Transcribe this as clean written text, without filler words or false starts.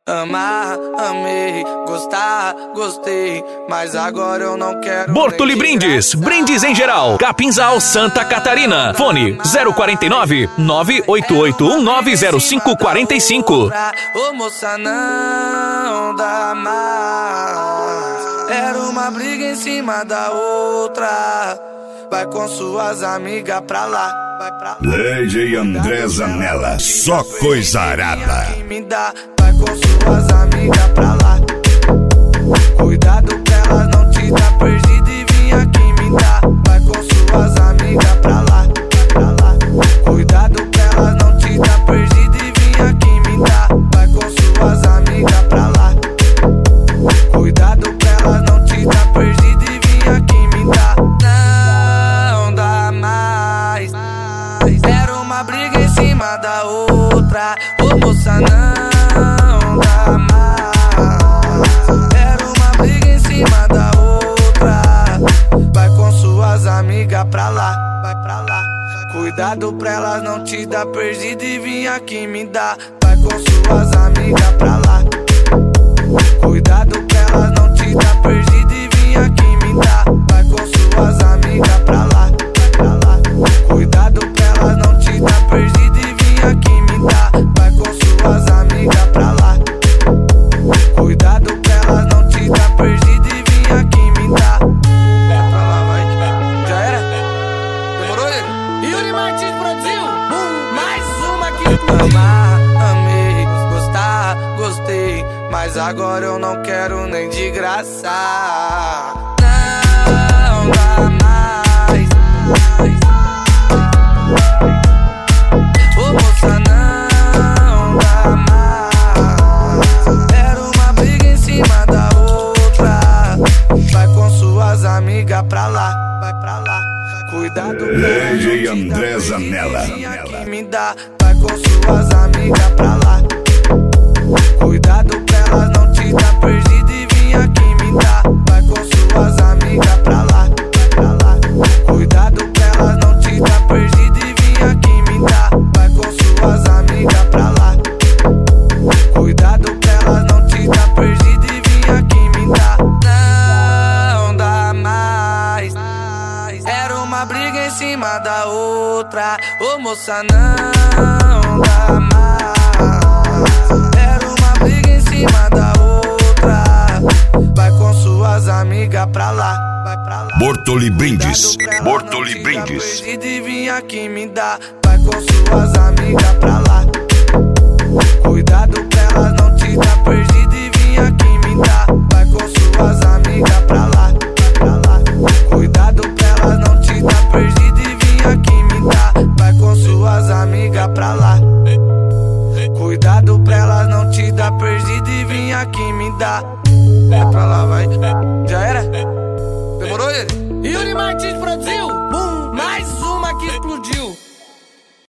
Amar, amei, gostar, gostei, mas agora eu não quero. Bortoli Brindes, brindes em geral. Capinzal, Santa Catarina. Fone 049 988190545. Ô moça, não dá mais. Era uma briga em cima da outra. Vai com suas amigas pra lá. DJ André Zanella, só coisa arada. Vai com suas amigas pra lá. Cuidado pra elas não te dar perdido e vim aqui me dar. Vai com suas amigas pra lá. Cuidado pra elas não te dar perdido e vim aqui me dar. Vai com suas amigas pra lá. Cuidado pra elas não te dar perdido e vim aqui me dar. Não dá mais. Era uma briga em cima da outra. Ô moça, não dá mais. Era uma briga em cima da outra. Vai com suas amigas pra lá. Cuidado pra elas não te dar perdido e vim aqui me dar. Vai com suas amigas pra lá. Cuidado pra elas não te dar perdido e vim aqui me dar. Vai com suas amigas pra lá. Cuidado pra elas não te dar perdido e vim aqui me dar. Vai com suas amigas pra lá. Cuidado pra elas não te dar perdido e vim aqui me dar. Pra lá, vai. Já era? Demorou, ele? Yuri Martins produziu. Mais uma aqui. Amar, amei, gostar, gostei, mas agora eu não quero nem de graça. Não dá mais. Ô moça, não dá mais. Era uma briga em cima da outra. Vai com suas amigas pra lá. Cuidado pra DJ André Zanella. me dá. Vai com suas amigas pra lá. Cuidado pra elas não te dar perdido e vim aqui me dar. Vai com suas amigas pra lá. Cuidado pra elas não te dar perdido e vim aqui me dar. Vai com suas amigas pra lá. Cuidado pra elas não te dar perdido e vim aqui me dar. Não dá mais. Era uma briga em cima da outra. Ô moça, não dá mais. Era uma briga em cima da outra. Vai com suas amigas pra lá. Bortoli Brindes. Bortoli Brindes. E vim aqui me dar. Vai com suas amigas pra lá. Cuidado pra elas não te dar perdido e vim aqui me dar. Vai com suas amigas pra lá. Cuidado pra elas não te dar perdido e vim aqui me dar. Vai com suas amigas pra lá. Cuidado pra elas não te dar perdido e vim aqui me dar. Pra lá, vai. Já